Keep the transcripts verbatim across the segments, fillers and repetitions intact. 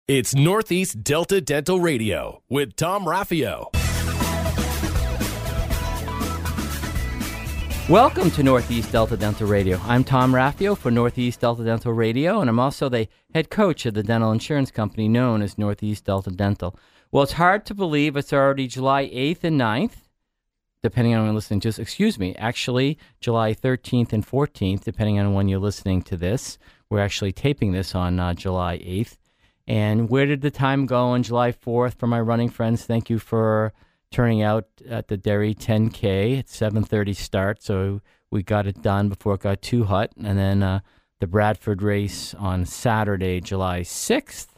It's Northeast Delta Dental Radio with Tom Raffio. Welcome to Northeast Delta Dental Radio. I'm Tom Raffio for Northeast Delta Dental Radio, and I'm also the head coach of the dental insurance company known as Northeast Delta Dental. Well, it's hard to believe it's already July eighth and ninth, depending on when you're listening to this. Excuse me, actually July thirteenth and fourteenth, depending on when you're listening to this. We're actually taping this on uh, July eighth. And where did the time go on July fourth for my running friends? Thank you for turning out at the Derry ten K at seven thirty start. So we got it done before it got too hot. And then uh, the Bradford race on Saturday, July sixth.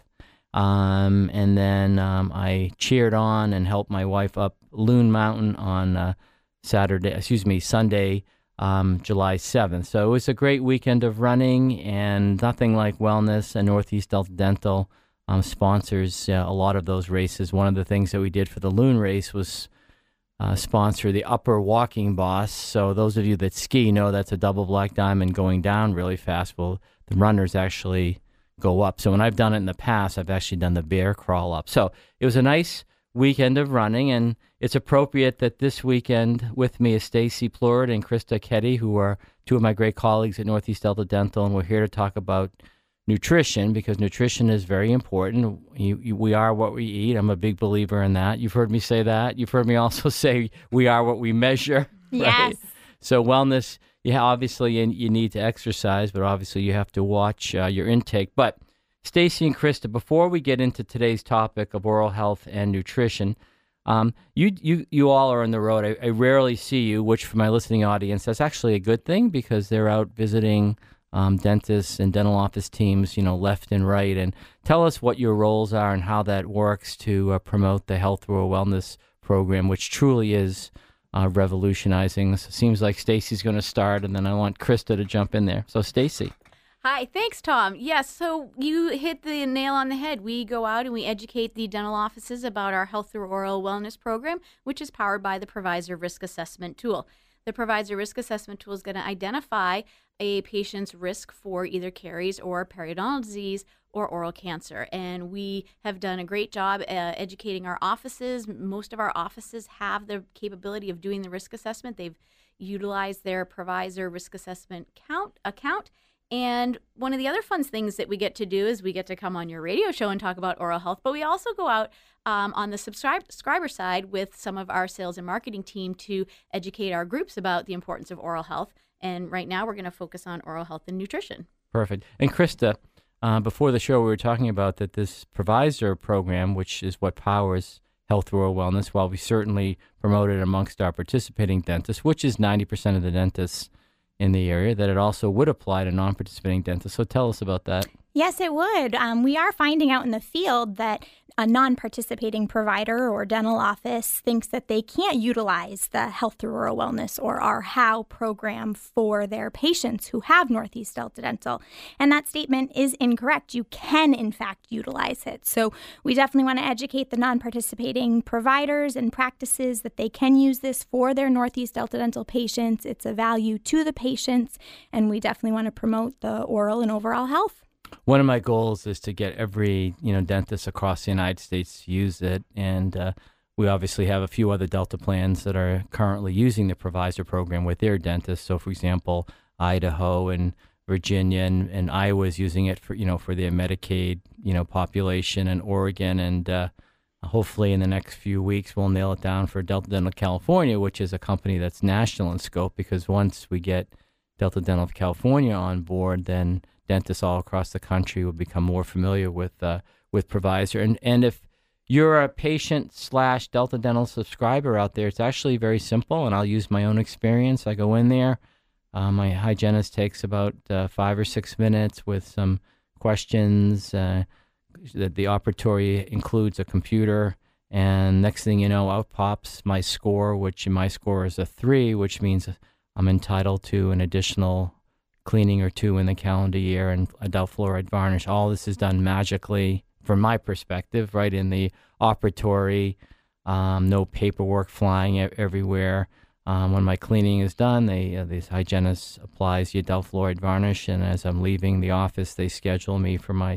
Um, and then um, I cheered on and helped my wife up Loon Mountain on uh, Saturday, excuse me, Sunday, um, July seventh. So it was a great weekend of running, and nothing like wellness and Northeast Delta Dental um, sponsors uh, a lot of those races. One of the things that we did for the Loon race was uh, sponsor the Upper Walking Boss. So those of you that ski know that's a double black diamond going down really fast. Well, the runners actually go up. So when I've done it in the past, I've actually done the bear crawl up. So it was a nice weekend of running, and it's appropriate that this weekend with me is Stacy Plord and Krista Ketty, who are two of my great colleagues at Northeast Delta Dental, and we're here to talk about nutrition, because nutrition is very important. You, you, we are what we eat. I'm a big believer in that. You've heard me say that. You've heard me also say we are what we measure. Yes. Right? So wellness, yeah, obviously you, you need to exercise, but obviously you have to watch uh, your intake. But Stacy and Krista, before we get into today's topic of oral health and nutrition, um, you you you all are on the road. I, I rarely see you, which for my listening audience, that's actually a good thing, because they're out visiting um, dentists and dental office teams, you know, left and right. And tell us what your roles are and how that works to uh, promote the Health Through a Wellness program, which truly is uh, revolutionizing. So it seems like Stacy's going to start, and then I want Krista to jump in there. So Stacy. Hi, thanks, Tom. Yes, so you hit the nail on the head. We go out and we educate the dental offices about our Health Through Oral Wellness program, which is powered by the Provisor Risk Assessment Tool. The Provisor Risk Assessment Tool is going to identify a patient's risk for either caries or periodontal disease or oral cancer. And we have done a great job uh, educating our offices. Most of our offices have the capability of doing the risk assessment. They've utilized their Provisor Risk Assessment count account. And one of the other fun things that we get to do is we get to come on your radio show and talk about oral health, but we also go out um, on the subscribe- subscriber side with some of our sales and marketing team to educate our groups about the importance of oral health. And right now we're going to focus on oral health and nutrition. Perfect. And Krista, uh, before the show we were talking about that this Provisor program, which is what powers Health Through Oral Wellness, while we certainly promote it amongst our participating dentists, which is ninety percent of the dentists in the area, that it also would apply to non-participating dentists. So tell us about that. Yes, it would. Um, we are finding out in the field that a non-participating provider or dental office thinks that they can't utilize the Health Through Oral Wellness or our HOW program for their patients who have Northeast Delta Dental. And that statement is incorrect. You can, in fact, utilize it. So we definitely want to educate the non-participating providers and practices that they can use this for their Northeast Delta Dental patients. It's a value to the patients, and we definitely want to promote the oral and overall health. One of my goals is to get every, you know, dentist across the United States to use it, and uh, we obviously have a few other Delta plans that are currently using the Provisor program with their dentists. So, for example, Idaho and Virginia and, and Iowa is using it for, you know, for their Medicaid, you know, population, and Oregon, and uh, hopefully in the next few weeks we'll nail it down for Delta Dental California, which is a company that's national in scope, because once we get Delta Dental of California on board, then dentists all across the country will become more familiar with uh, with Provisor. And and if you're a patient slash Delta Dental subscriber out there, it's actually very simple, and I'll use my own experience. I go in there. Uh, my hygienist takes about uh, five or six minutes with some questions. Uh, the, the operatory includes a computer, and next thing you know, out pops my score, which my score is a three, which means I'm entitled to an additional cleaning or two in the calendar year and a dental fluoride varnish. All this is done magically, from my perspective, right in the operatory. Um, no paperwork flying e- everywhere. Um, when my cleaning is done, they uh, this hygienist applies the dental fluoride varnish, and as I'm leaving the office, they schedule me for my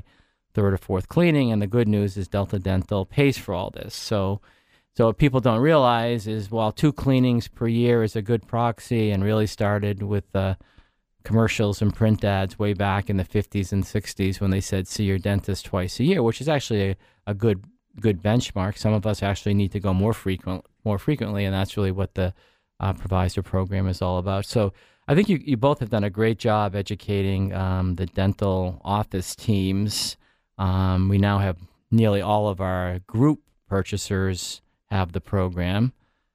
third or fourth cleaning. And the good news is Delta Dental pays for all this. So, so what people don't realize is while two cleanings per year is a good proxy and really started with uh, commercials and print ads way back in the fifties and sixties when they said, see your dentist twice a year, which is actually a, a good good benchmark. Some of us actually need to go more frequent, more frequently, and that's really what the uh, Provisor program is all about. So I think you, you both have done a great job educating um, the dental office teams. Um, we now have nearly all of our group purchasers have the program.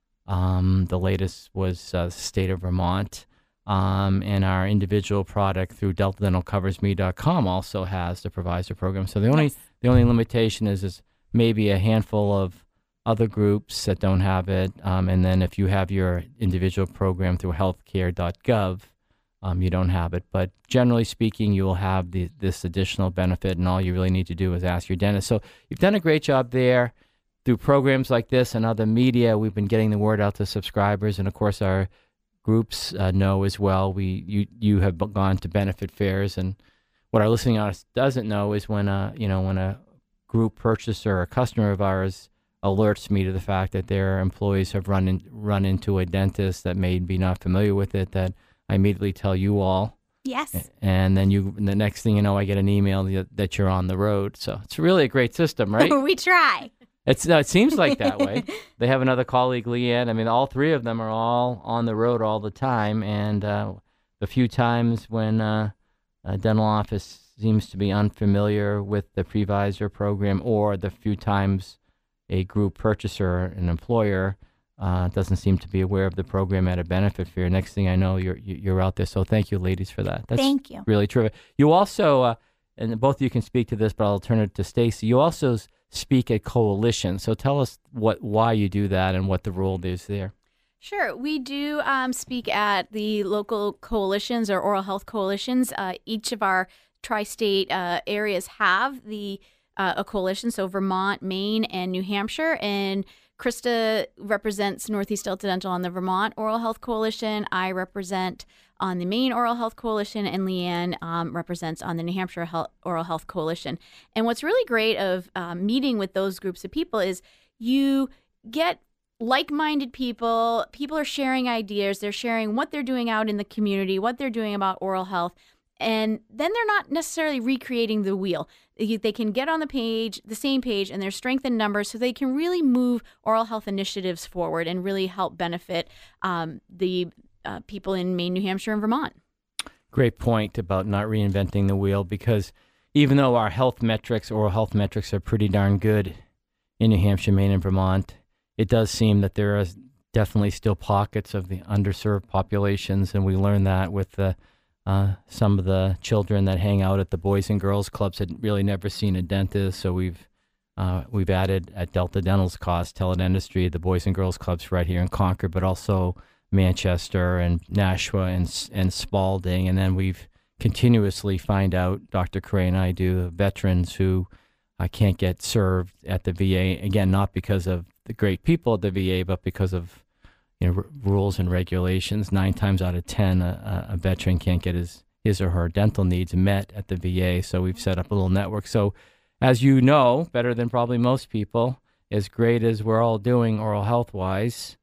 Um, the latest was uh, the state of Vermont. Um, and our individual product through delta dental covers me dot com also has the Provisor program. So the only yes. the only limitation is is maybe a handful of other groups that don't have it. Um, and then if you have your individual program through healthcare dot gov, um, you don't have it. But generally speaking, you will have the, this additional benefit, and all you really need to do is ask your dentist. So you've done a great job there. Through programs like this and other media, we've been getting the word out to subscribers. And, of course, our groups uh, know as well. We you you have gone to benefit fairs. And what our listening audience doesn't know is when a, you know, when a group purchaser or a customer of ours alerts me to the fact that their employees have run in, run into a dentist that may be not familiar with it, that I immediately tell you all. Yes. And then you, and the next thing you know, I get an email that you're on the road. So it's really a great system, right? We try. It's uh, it seems like that way. They have another colleague, Leanne. I mean, all three of them are all on the road all the time. And uh, the few times when uh, a dental office seems to be unfamiliar with the Provisor program, or the few times a group purchaser, an employer, uh, doesn't seem to be aware of the program at a benefit fair, next thing I know, you're you're out there. So thank you, ladies, for that. That's thank you. Really terrific. You also, uh, and both of you can speak to this, but I'll turn it to Stacy. You also speak at coalitions. So tell us what why you do that and what the role is there. Sure. We do um, speak at the local coalitions or oral health coalitions. Uh, each of our tri-state uh, areas have the uh, a coalition, so Vermont, Maine, and New Hampshire. And Krista represents Northeast Delta Dental on the Vermont Oral Health Coalition. I represent on the Maine Oral Health Coalition, and Leanne um, represents on the New Hampshire Health, Oral Health Coalition. And what's really great of um, meeting with those groups of people is you get like-minded people. People are sharing ideas. They're sharing what they're doing out in the community, what they're doing about oral health. And then they're not necessarily recreating the wheel. They can get on the page, the same page, and there's strength in numbers, so they can really move oral health initiatives forward and really help benefit um, the uh, people in Maine, New Hampshire, and Vermont. Great point about not reinventing the wheel, because even though our health metrics, oral health metrics, are pretty darn good in New Hampshire, Maine, and Vermont, it does seem that there are definitely still pockets of the underserved populations, and we learned that with the Uh, some of the children that hang out at the Boys and Girls Clubs had really never seen a dentist, so we've uh, we've added at Delta Dental's cost, teledentistry, the Boys and Girls Clubs right here in Concord, but also Manchester and Nashua and and Spalding, and then we've continuously find out, Doctor Cray and I do, veterans who uh, can't get served at the V A, again, not because of the great people at the V A, but because of You know, r- rules and regulations. Nine times out of ten, a, a veteran can't get his, his or her dental needs met at the V A, so we've set up a little network. So as you know, better than probably most people, as great as we're all doing oral health-wise,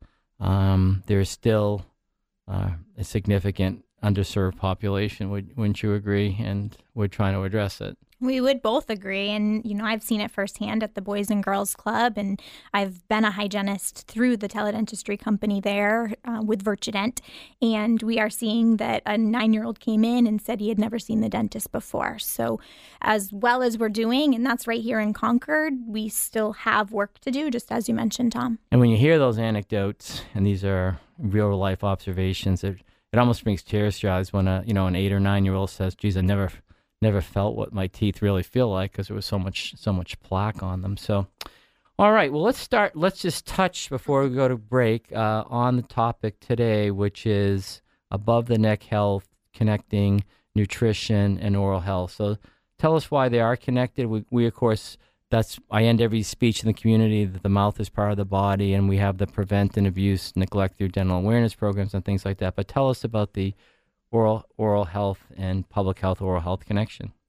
um, there's still uh, a significant underserved population. Would, wouldn't you agree? And we're trying to address it. We would both agree. And, you know, I've seen it firsthand at the Boys and Girls Club, and I've been a hygienist through the teledentistry company there uh, with Virtudent. And we are seeing that a nine-year-old came in and said he had never seen the dentist before. So as well as we're doing, and that's right here in Concord, we still have work to do, just as you mentioned, Tom. And when you hear those anecdotes, and these are real-life observations, it, it almost brings tears to your eyes when a, you know, an eight- or nine-year-old says, geez, I never... never felt what my teeth really feel like because there was so much so much plaque on them. So, all right, well, let's start. Let's just touch before we go to break uh, on the topic today, which is above the neck health, connecting nutrition and oral health. So tell us why they are connected. We, we of course, that's I end every speech in the community that the mouth is part of the body, and we have the prevent and abuse neglect through dental awareness programs and things like that. But tell us about the oral oral health and public health oral health connection.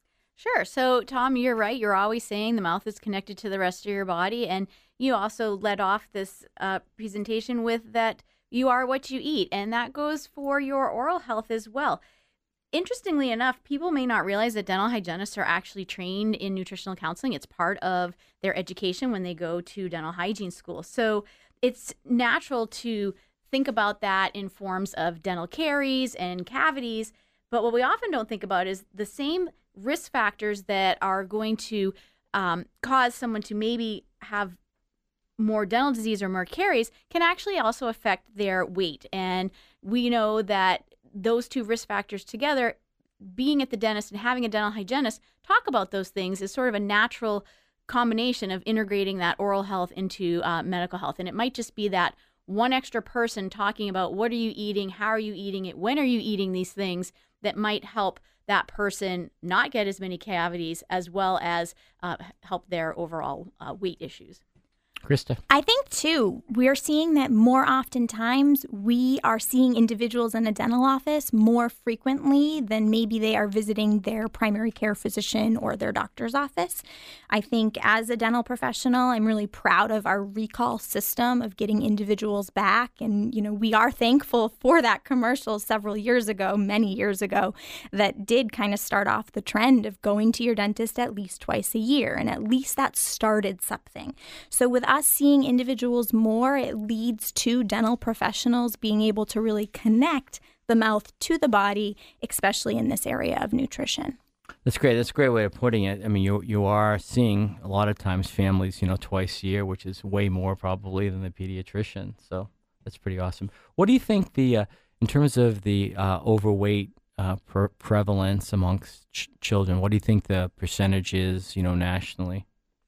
Sure. So, Tom, you're right. You're always saying the mouth is connected to the rest of your body. And you also led off this uh, presentation with that you are what you eat. And that goes for your oral health as well. Interestingly enough, people may not realize that dental hygienists are actually trained in nutritional counseling. It's part of their education when they go to dental hygiene school. So it's natural to think about that in forms of dental caries and cavities. But what we often don't think about is the same risk factors that are going to um, cause someone to maybe have more dental disease or more caries can actually also affect their weight. And we know that those two risk factors together, being at the dentist and having a dental hygienist talk about those things, is sort of a natural combination of integrating that oral health into uh, medical health. And it might just be that one extra person talking about what are you eating, how are you eating it, when are you eating these things, that might help that person not get as many cavities, as well as uh, help their overall uh, weight issues. Krista? I think, too, we're seeing that more oftentimes we are seeing individuals in a dental office more frequently than maybe they are visiting their primary care physician or their doctor's office. I think as a dental professional, I'm really proud of our recall system of getting individuals back. And, you know, we are thankful for that commercial several years ago, many years ago, that did kind of start off the trend of going to your dentist at least twice a year. And at least that started something. So with us seeing individuals more, it leads to dental professionals being able to really connect the mouth to the body, especially in this area of nutrition. That's great. That's a great way of putting it. I mean, you you are seeing a lot of times families, you know, twice a year, which is way more probably than the pediatrician. So that's pretty awesome. What do you think the, uh, in terms of the uh, overweight uh, per- prevalence amongst ch- children, what do you think the percentage is, you know, nationally?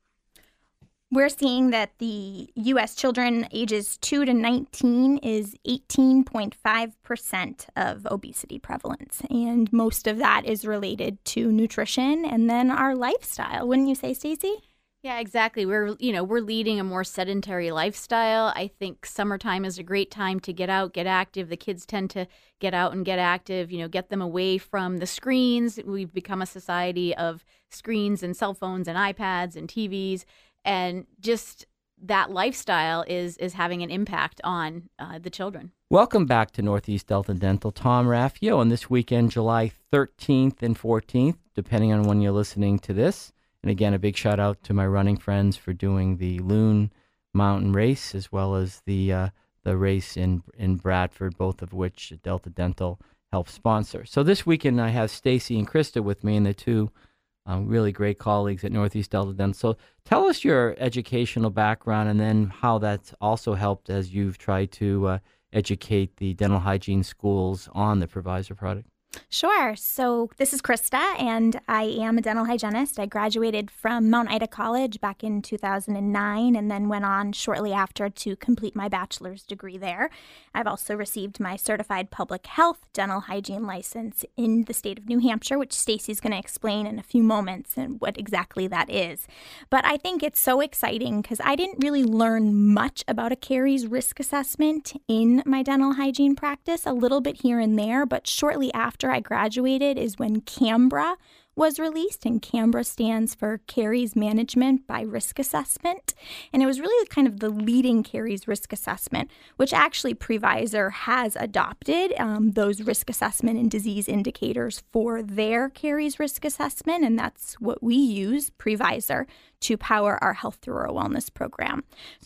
We're seeing that the U S children ages two to nineteen is eighteen point five percent of obesity prevalence. And most of that is related to nutrition and then our lifestyle. Wouldn't you say, Stacey? Yeah, exactly. We're, you know, we're leading a more sedentary lifestyle. I think summertime is a great time to get out, get active. The kids tend to get out and get active, you know, get them away from the screens. We've become a society of screens and cell phones and iPads and T Vs. And just that lifestyle is is having an impact on uh, the children. Welcome back to Northeast Delta Dental. Tom Raffio, and this weekend, July thirteenth and fourteenth, depending on when you're listening to this. And again, a big shout out to my running friends for doing the Loon Mountain Race, as well as the uh, the race in in Bradford, both of which Delta Dental helps sponsor. So this weekend, I have Stacey and Krista with me, and the two Um, really great colleagues at Northeast Delta Dental. So tell us your educational background and then how that's also helped as you've tried to uh, educate the dental hygiene schools on the Provisor product. Sure. So this is Krista, and I am a dental hygienist. I graduated from Mount Ida College back in two thousand nine and then went on shortly after to complete my bachelor's degree there. I've also received my certified public health dental hygiene license in the state of New Hampshire, which Stacey's going to explain in a few moments and what exactly that is. But I think it's so exciting because I didn't really learn much about a caries risk assessment in my dental hygiene practice, a little bit here and there, but shortly after I graduated is when CAMBRA was released, and CAMBRA stands for Caries Management by Risk Assessment. And it was really kind of the leading caries risk assessment, which actually Provisor has adopted um, those risk assessment and disease indicators for their caries risk assessment, and that's what we use, Provisor, to power our Health Through Oral Wellness program.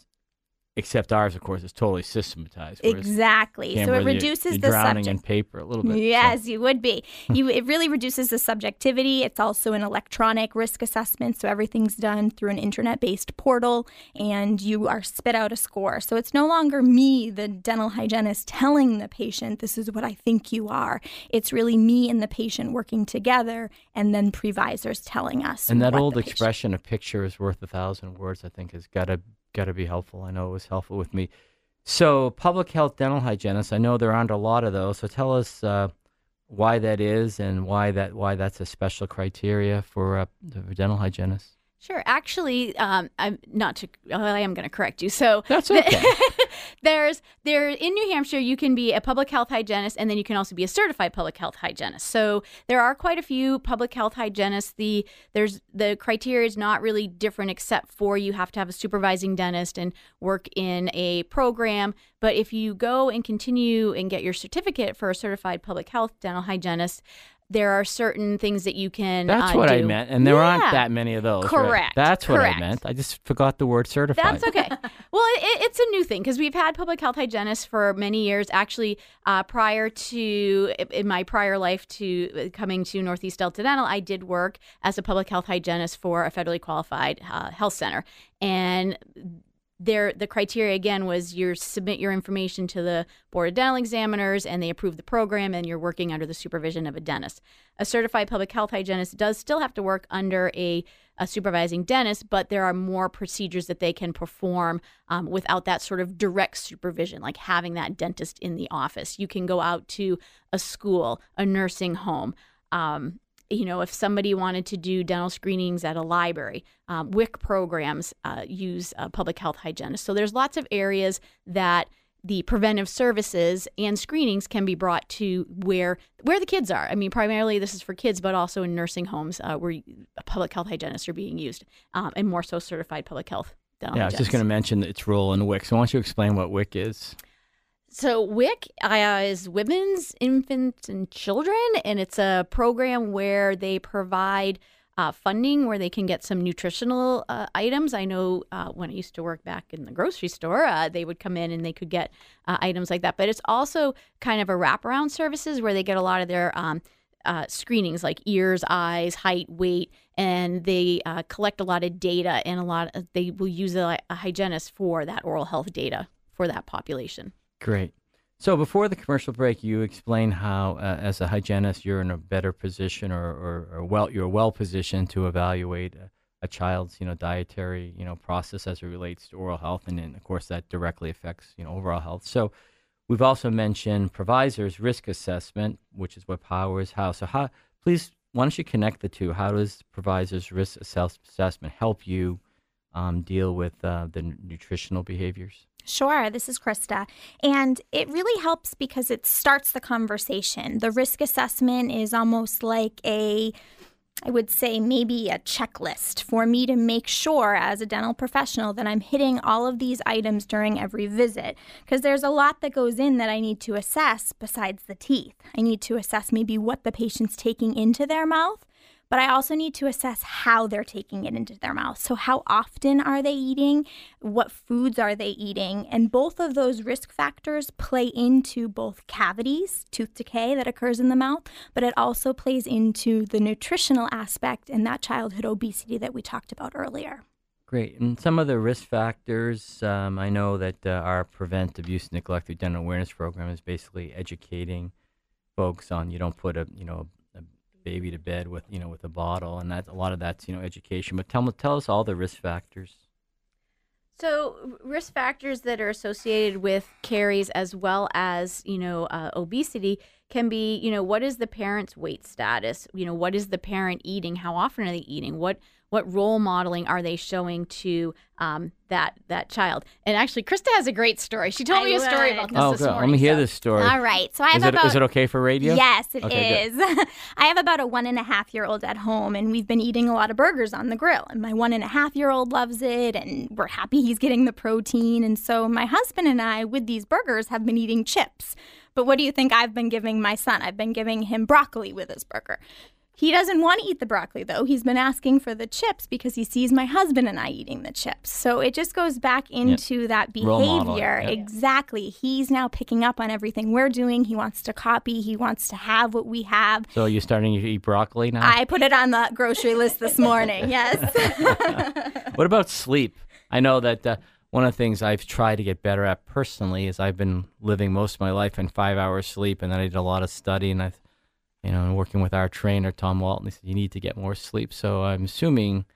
Except ours, of course, is totally systematized. Exactly. So it reduces you're, you're the drowning subject. in paper a little bit. Yes, so. you would be. You, it really reduces the subjectivity. It's also an electronic risk assessment, so everything's done through an internet-based portal, and you are spit out a score. So it's no longer me, the dental hygienist, telling the patient, this is what I think you are. It's really me and the patient working together, and then Provisors telling us. And that what old the patient... expression, a picture is worth a thousand words, I think has got to got to be helpful. I know it was helpful with me. So public health dental hygienists, I know there aren't a lot of those. So tell us uh, why that is and why that why that's a special criteria for uh, the dental hygienists. Sure. Actually, um, I'm not to. Well, I am going to correct you. So that's okay. there's there in New Hampshire, you can be a public health hygienist, and then you can also be a certified public health hygienist. So there are quite a few public health hygienists. The there's the criteria is not really different, except for you have to have a supervising dentist and work in a program. But if you go and continue and get your certificate for a certified public health dental hygienist, there are certain things that you can That's uh, what do. I meant, and there yeah. aren't that many of those. Correct. Right? That's what Correct. I meant. I just forgot the word certified. That's okay. Well, it, it's a new thing because we've had public health hygienists for many years. Actually, uh, prior to, in my prior life to coming to Northeast Delta Dental, I did work as a public health hygienist for a federally qualified uh, health center. And There, the criteria, again, was you submit your information to the Board of Dental Examiners, and they approve the program, and you're working under the supervision of a dentist. A certified public health hygienist does still have to work under a, a supervising dentist, but there are more procedures that they can perform um, without that sort of direct supervision, like having that dentist in the office. You can go out to a school, a nursing home, um, you know, if somebody wanted to do dental screenings at a library, um, W I C programs uh, use uh, public health hygienists. So there's lots of areas that the preventive services and screenings can be brought to where where the kids are. I mean, primarily this is for kids, but also in nursing homes uh, where public health hygienists are being used, um, and more so certified public health dental Yeah, I was just going to mention its role in W I C. So why don't you explain what W I C is? So W I C uh, is Women's, Infants, and Children, and it's a program where they provide uh, funding where they can get some nutritional uh, items. I know uh, when I used to work back in the grocery store, uh, they would come in and they could get uh, items like that. But it's also kind of a wraparound services where they get a lot of their um, uh, screenings like ears, eyes, height, weight, and they uh, collect a lot of data, and a lot of, they will use a, a hygienist for that oral health data for that population. Great. So before the commercial break, you explained how, uh, as a hygienist, you're in a better position, or, or, or well, you're well positioned to evaluate a, a child's, you know, dietary, you know, process as it relates to oral health, and then, of course, that directly affects, you know, overall health. So we've also mentioned provisor's risk assessment, which is what powers how. So how, please, why don't you connect the two? How does provisor's risk assess- assessment help you um, deal with uh, the n- nutritional behaviors? Sure, this is Krista. And it really helps because it starts the conversation. The risk assessment is almost like a, I would say maybe a checklist for me to make sure as a dental professional that I'm hitting all of these items during every visit. Because there's a lot that goes in that I need to assess besides the teeth. I need to assess maybe what the patient's taking into their mouth. But I also need to assess how they're taking it into their mouth. So how often are they eating? What foods are they eating? And both of those risk factors play into both cavities, tooth decay that occurs in the mouth, but it also plays into the nutritional aspect and that childhood obesity that we talked about earlier. Great. And some of the risk factors, um, I know that uh, our Prevent Abuse, Neglect Through Dental Awareness program is basically educating folks on you don't put a, you know, baby to bed with, you know, with a bottle, and that's a lot of that's, you know, education. But tell tell us all the risk factors. So risk factors that are associated with caries as well as, you know, uh, obesity can be, you know, what is the parent's weight status? You know, what is the parent eating? How often are they eating? What what role modeling are they showing to um, that that child? And actually, Krista has a great story. She told I me a story would. about this Oh, this good. morning. Let me hear so. this story. All right. So I have Is it, about... is it okay for radio? Yes, it Okay, is. I have about a one and a half year old at home, and we've been eating a lot of burgers on the grill. And my one and a half year old loves it, and we're happy he's getting the protein. And so my husband and I, with these burgers, have been eating chips. But what do you think I've been giving my son? I've been giving him broccoli with his burger. He doesn't want to eat the broccoli, though. He's been asking for the chips because he sees my husband and I eating the chips. So it just goes back into yeah. that Role behavior. modeling, yeah. Exactly. He's now picking up on everything we're doing. He wants to copy. He wants to have what we have. So are you starting to eat broccoli now? I put it on the grocery list this morning, yes. What about sleep? I know that uh, one of the things I've tried to get better at personally is I've been living most of my life in five hours sleep, and then I did a lot of study, and I've You know, and working with our trainer, Tom Walton, he said, you need to get more sleep. So I'm assuming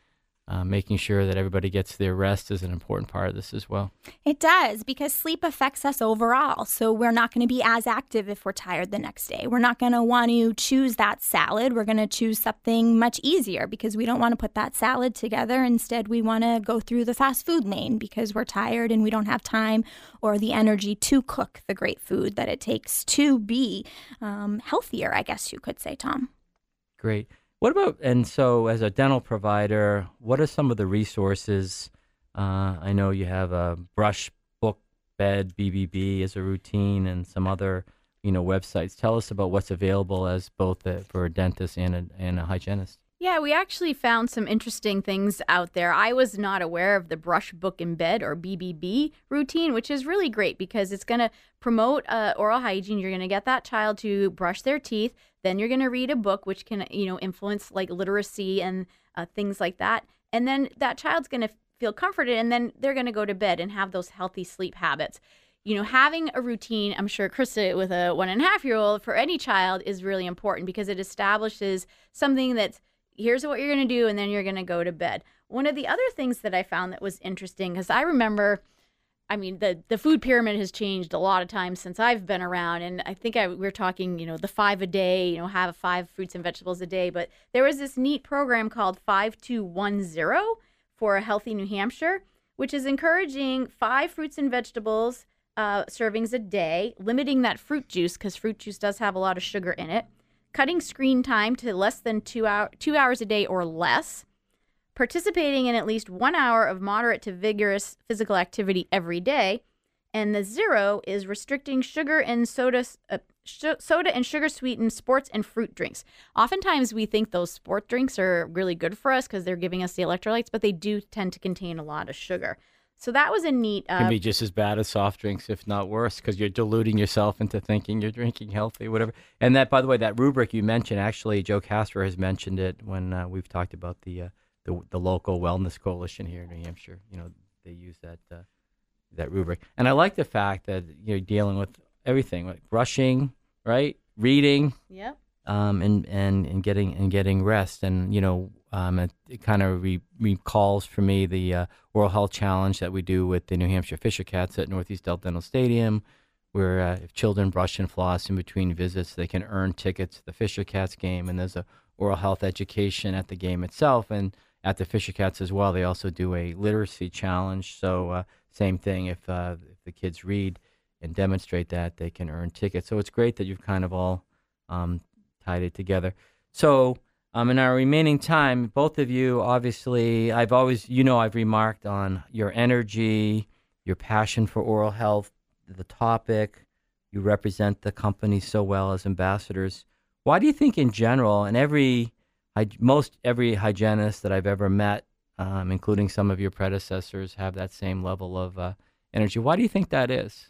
uh, making sure that everybody gets their rest is an important part of this as well. It does, because sleep affects us overall. So we're not going to be as active if we're tired the next day. We're not going to want to choose that salad. We're going to choose something much easier because we don't want to put that salad together. Instead, we want to go through the fast food lane because we're tired and we don't have time or the energy to cook the great food that it takes to be um, healthier, I guess you could say, Tom. Great. What about, and so as a dental provider, what are some of the resources? Uh, I know you have a brush, book, bed, B B B as a routine, and some other, you know, websites. Tell us about what's available as both a, for a dentist and a, and a hygienist. Yeah, we actually found some interesting things out there. I was not aware of the Brush, Book, and Bed, or B B B routine, which is really great because it's going to promote uh, oral hygiene. You're going to get that child to brush their teeth. Then you're going to read a book, which can, you know, influence like literacy and uh, things like that. And then that child's going to feel comforted, and then they're going to go to bed and have those healthy sleep habits. You know, having a routine, I'm sure Krista with a one and a half year old, for any child is really important because it establishes something that's, here's what you're going to do, and then you're going to go to bed. One of the other things that I found that was interesting, because I remember, I mean, the, the food pyramid has changed a lot of times since I've been around. And I think I, we we're talking, you know, the five a day, you know, have five fruits and vegetables a day. But there was this neat program called five two one zero for a Healthy New Hampshire, which is encouraging five fruits and vegetables uh, servings a day, limiting that fruit juice because fruit juice does have a lot of sugar in it, cutting screen time to less than two, hour, two hours a day or less, participating in at least one hour of moderate to vigorous physical activity every day, and the zero is restricting sugar and soda, uh, sh- soda and sugar-sweetened sports and fruit drinks. Oftentimes, we think those sport drinks are really good for us because they're giving us the electrolytes, but they do tend to contain a lot of sugar. So that was a neat... Uh, Can be just as bad as soft drinks, if not worse, because you're deluding yourself into thinking you're drinking healthy, whatever. And that, by the way, that rubric you mentioned, actually, Joe Casper has mentioned it when uh, we've talked about the... Uh, The, the local wellness coalition here in New Hampshire. You know, they use that uh, that rubric, and I like the fact that you're dealing with everything, like brushing, right, reading, yep, um, and and and getting and getting rest, and you know, um, it, it kind of re- recalls for me the uh, Oral Health Challenge that we do with the New Hampshire Fisher Cats at Northeast Delta Dental Stadium, where uh, if children brush and floss in between visits, they can earn tickets to the Fisher Cats game, and there's a oral health education at the game itself, and at the Fisher Cats as well, they also do a literacy challenge. So uh, same thing, if, uh, if the kids read and demonstrate that, they can earn tickets. So it's great that you've kind of all um, tied it together. So um, in our remaining time, both of you, obviously, I've always, you know, I've remarked on your energy, your passion for oral health, the topic. You represent the company so well as ambassadors. Why do you think in general, and every... I, most every hygienist that I've ever met, um, including some of your predecessors, have that same level of uh, energy. Why do you think that is?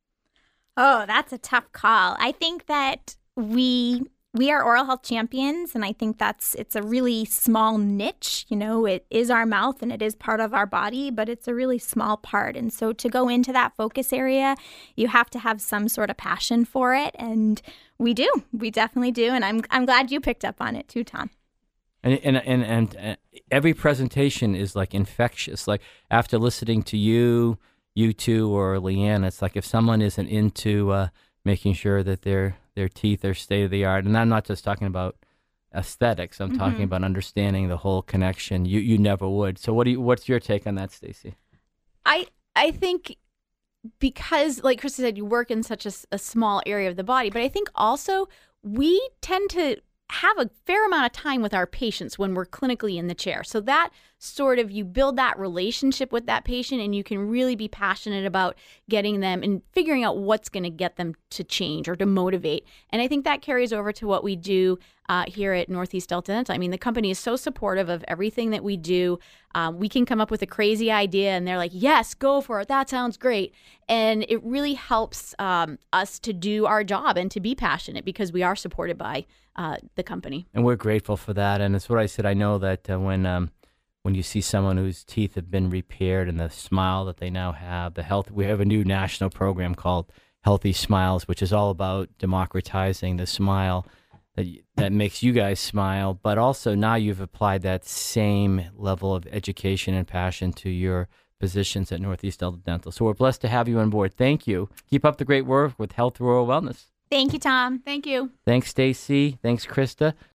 Oh, that's a tough call. I think that we we are oral health champions, and I think that's it's a really small niche. You know, it is our mouth and it is part of our body, but it's a really small part. And so to go into that focus area, you have to have some sort of passion for it, and we do. We definitely do, and I'm I'm glad you picked up on it too, Tom. And, and and and every presentation is like infectious. Like after listening to you, you two, or Leanne, it's like if someone isn't into uh, making sure that their their teeth are state of the art, and I'm not just talking about aesthetics. I'm mm-hmm. talking about understanding the whole connection. You you never would. So what do you, what's your take on that, Stacey? I I think because, like Krista said, you work in such a, a small area of the body, but I think also we tend to have a fair amount of time with our patients when we're clinically in the chair. So that sort of, you build that relationship with that patient, and you can really be passionate about getting them and figuring out what's going to get them to change or to motivate. And I think that carries over to what we do uh, here at Northeast Delta Dental. I mean, the company is so supportive of everything that we do. Um, we can come up with a crazy idea and they're like, yes, go for it. That sounds great. And it really helps um, us to do our job and to be passionate because we are supported by uh, the company. And we're grateful for that. And it's what I said. I know that uh, when um, when you see someone whose teeth have been repaired and the smile that they now have, the health, we have a new national program called Healthy Smiles, which is all about democratizing the smile. that that makes you guys smile, but also now you've applied that same level of education and passion to your positions at Northeast Delta Dental. So we're blessed to have you on board. Thank you. Keep up the great work with Health Through Oral Wellness. Thank you, Tom. Thank you. Thanks, Stacy. Thanks, Krista.